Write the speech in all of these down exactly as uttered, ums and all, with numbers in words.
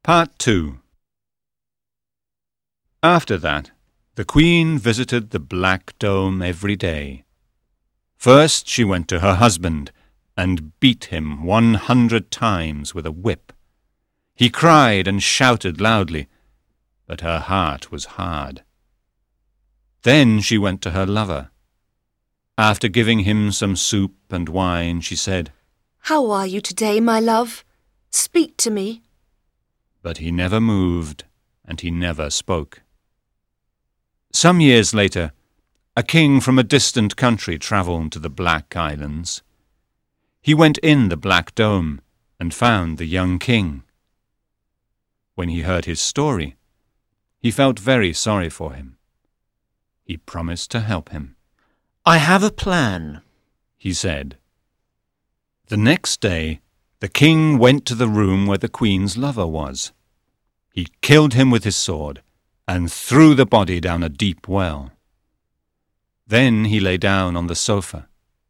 Part two. After that, the Queen visited the Black Dome every day. First she went to her husband and beat him one hundred times with a whip. He cried and shouted loudly, but her heart was hard. Then she went to her lover. After giving him some soup and wine, she said, "How are you today, my love? Speak to me." But he never moved, and he never spoke. Some years later, a king from a distant country travelled to the Black Islands. He went in the Black Dome and found the young king. When he heard his story, he felt very sorry for him. He promised to help him. "I have a plan," he said. The next day, the king went to the room where the queen's lover was. He killed him with his sword and threw the body down a deep well. Then he lay down on the sofa.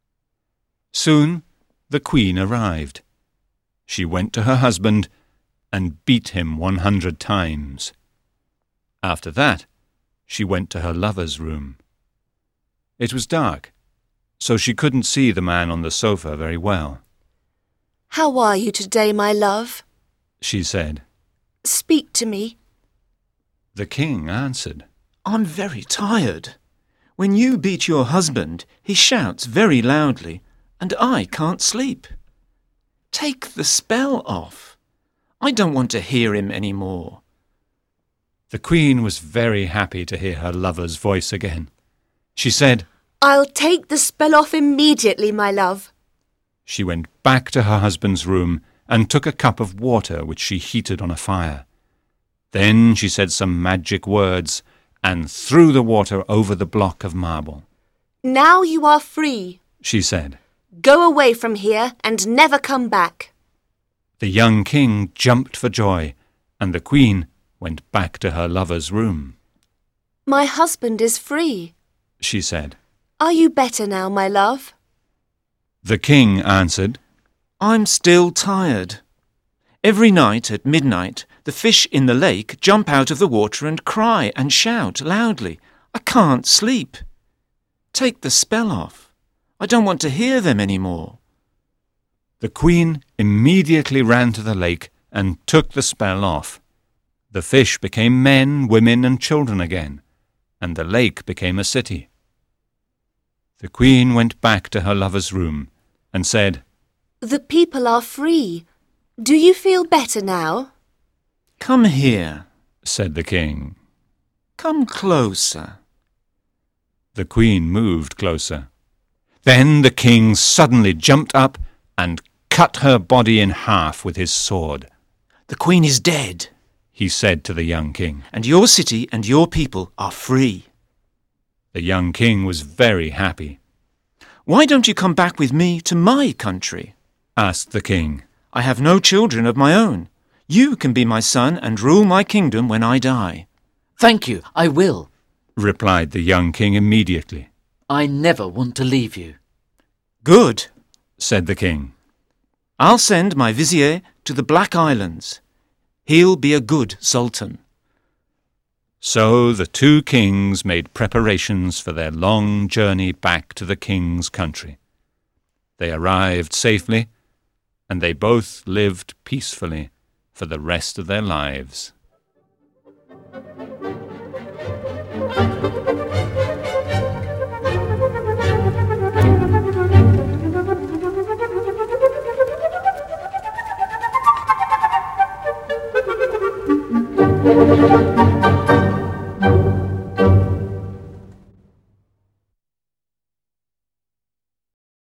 Soon the queen arrived. She went to her husband and beat him one hundred times. After that, she went to her lover's room. It was dark, so she couldn't see the man on the sofa very well. "How are you today, my love?" she said. "Speak to me." The king answered, "I'm very tired. When you beat your husband, he shouts very loudly, and I can't sleep. Take the spell off. I don't want to hear him any more." The queen was very happy to hear her lover's voice again. She said, "I'll take the spell off immediately, my love." She went back to her husband's room and took a cup of water which she heated on a fire. Then she said some magic words and threw the water over the block of marble. "Now you are free," she said. "Go away from here and never come back." The young king jumped for joy, and the queen went back to her lover's room. "My husband is free," she said. "Are you better now, my love?" The king answered, "I'm still tired. Every night at midnight, the fish in the lake jump out of the water and cry and shout loudly. I can't sleep. Take the spell off. I don't want to hear them any more." The queen immediately ran to the lake and took the spell off. The fish became men, women, and children again, and the lake became a city. The queen went back to her lover's room and said, "The people are free. Do you feel better now?" "Come here," said the king. "Come closer." The queen moved closer. Then the king suddenly jumped up and cut her body in half with his sword. "The queen is dead," he said to the young king, "and your city and your people are free." The young king was very happy. "Why don't you come back with me to my country?" asked the king. "I have no children of my own. You can be my son and rule my kingdom when I die." "Thank you, I will," replied the young king immediately. "I never want to leave you." "Good," said the king. "I'll send my vizier to the Black Islands. He'll be a good sultan." So the two kings made preparations for their long journey back to the king's country. They arrived safely, and they both lived peacefully for the rest of their lives. Thank you.